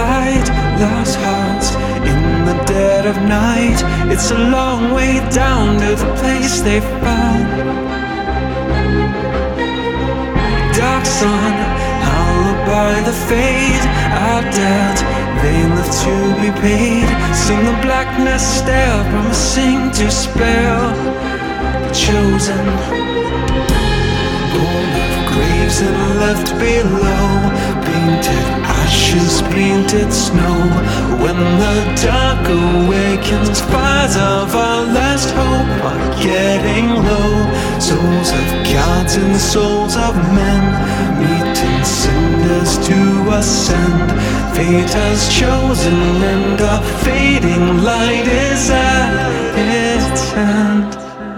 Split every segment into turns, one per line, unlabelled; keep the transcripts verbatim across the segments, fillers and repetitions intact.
light, lost hearts in the dead of night. It's a long way down to the place they found. Dark sun, hallowed by the fade. Our debt, they live to be paid. Sing the blackness stare, promising to spare the chosen. Born of graves and left below, painted ashes, painted snow. When the dark awakens, fires of our last hope are getting low. Souls of gods and the souls of men meet in cinders to ascend. Fate has chosen and a fading light is at its end.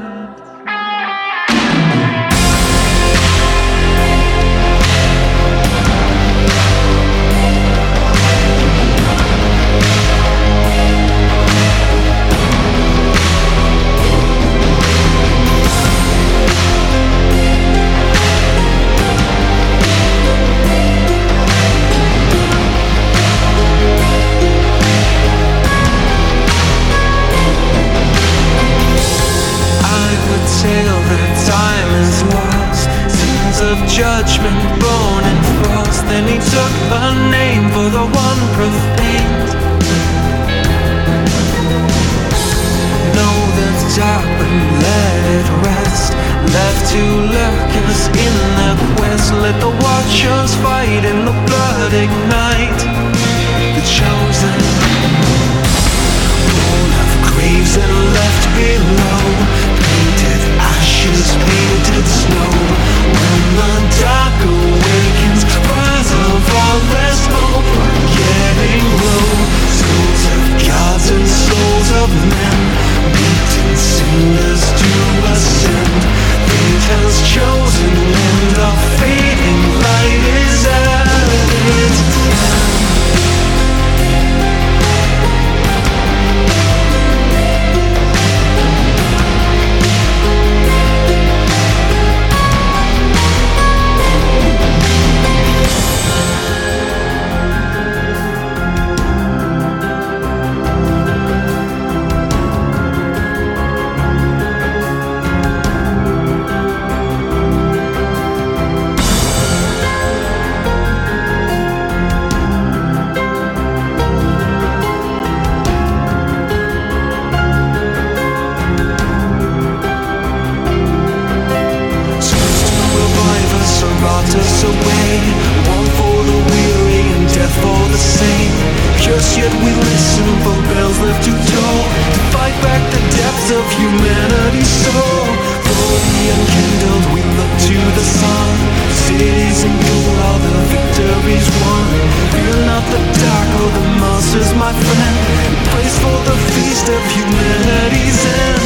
Of judgment born in frost, then he took a name for the one profaned. Know that's dark but let it rest, left to lurkers in their quest. Let the watchers fight in the blood ignite the chosen. Born of graves and left below, painted ashes, painted snow. When the dark awakens, fires of our last hope are getting low. Souls of gods and souls of men meet in cinders to ascend. Fate has chosen and a fading light is at its end. Us away, one for the weary and death for the sane. Just yet we listen for bells left to toll, to fight back the depths of humanity's soul. For the unkindled we look to the sun. Cities and gold, all the victories won. Fear not the dark or the monsters, my friend. Praise for the feast of humanity's end.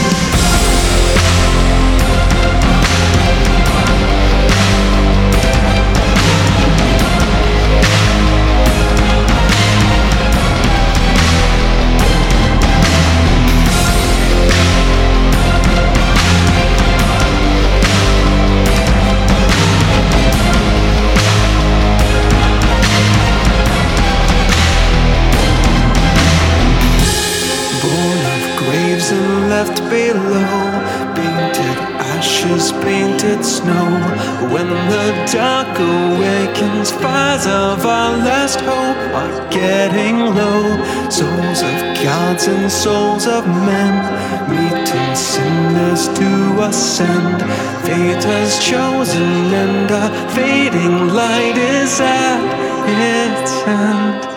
And left below, painted ashes, painted snow. When the dark awakens, fires of our last hope are getting low. Souls of gods and souls of men meet in cinders to ascend. Fate has chosen and a fading light is at its end.